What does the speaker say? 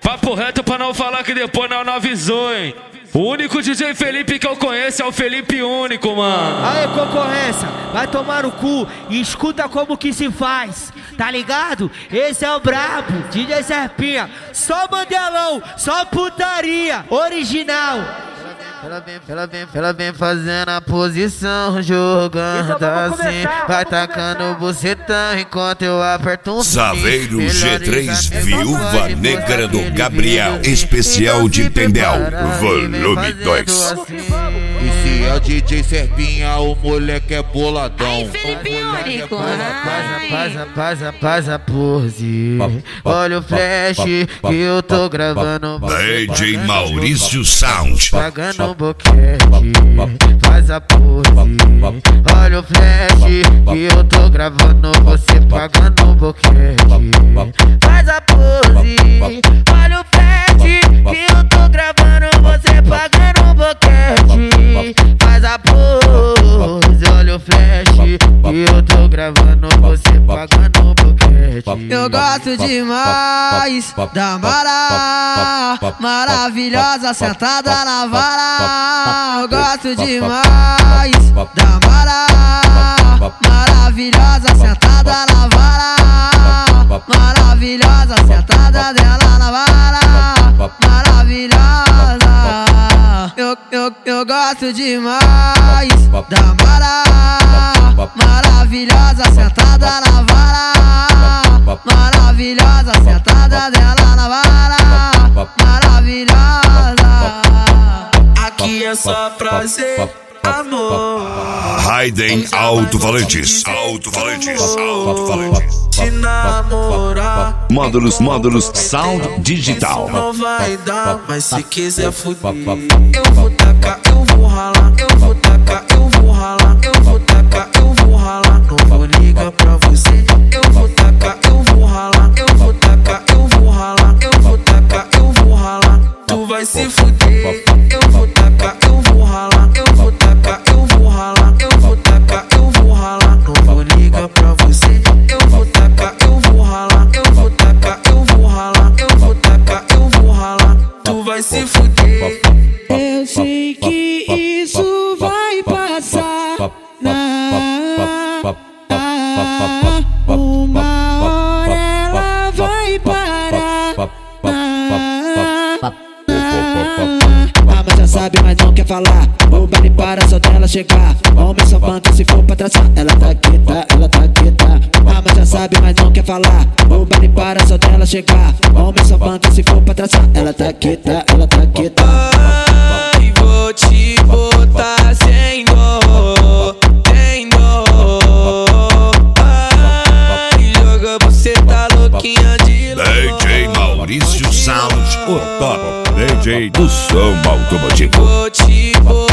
Papo reto pra não falar que depois não avisou, hein? O único DJ Felipe que eu conheço é o Felipe Único, mano. Aê, concorrência, vai tomar no cu e escuta como que se faz, tá ligado? Esse é o brabo, DJ Serpinha. Só mandelão, só putaria, original. Ela vem fazendo a posição, jogando Então assim, vai tacando o bucetão enquanto eu aperto um Saveiro G3, Viúva Negra do Gabriel, especial de Tendel, volume 2. Esse é o DJ Serpinha, o moleque é boladão. Ai, Felipe Único. Faz a pose. Olha o flash que eu tô gravando. DJ Maurício Sound. Pagando um boquete. Faz a pose. Olha o flash que eu tô gravando. Você pagando um boquete. Faz a pose. Olha o flash que eu tô gravando. Você pagando um boquete. Faz a pose. Olha o flash que eu tô gravando. Você pagando um boquete. Eu gosto demais da Mara, maravilhosa sentada na vara. Eu gosto demais da Mara, maravilhosa sentada na vara. Maravilhosa sentada dela na vara. Maravilhosa. Eu gosto demais da Mara, maravilhosa sentada na vara. Maravilhosa sentada dela na vara. Maravilhosa. Aqui é só prazer, amor. Raiden Alto-Falantes. Te namorar. Módulos Sound Digital. Não vai dar, mas se quiser fuder, eu vou tacar, eu vou ralar. Eu vou tacar, eu vou ralar. Eu vou tacar, eu vou ralar. Não vou ligar pra você. Eu vou tacar, eu vou ralar. Eu vou tacar, eu vou ralar. Eu vou tacar, eu vou ralar. Tu vai se fuder. Eu vou tacar, eu vou ralar. Eu vou tacar, eu vou ralar. Eu vou tacar, eu vou ralar. Não vou ligar pra você. Eu vou tacar, eu vou ralar. Eu vou tacar, eu vou ralar. Eu vou tacar, eu vou ralar. Tu vai se fuder. Eu sei que isso vai passar. Uma hora ela vai parar. Mas já sabe, mas não quer falar. O baile para só dela chegar. Homem só banca se for pra traçar. Ela tá quieta, ela tá quieta. Mas já sabe, mas não quer falar. O baile para só dela chegar. Homem só banca se for pra traçar. Ela tá quieta, ela tá quieta. Ai, vou te botar sem dó, sem dó. Ai, joga, você tá louquinha de louco. DJ Maurício Sound, o top DJ do som automotivo. Vou te botar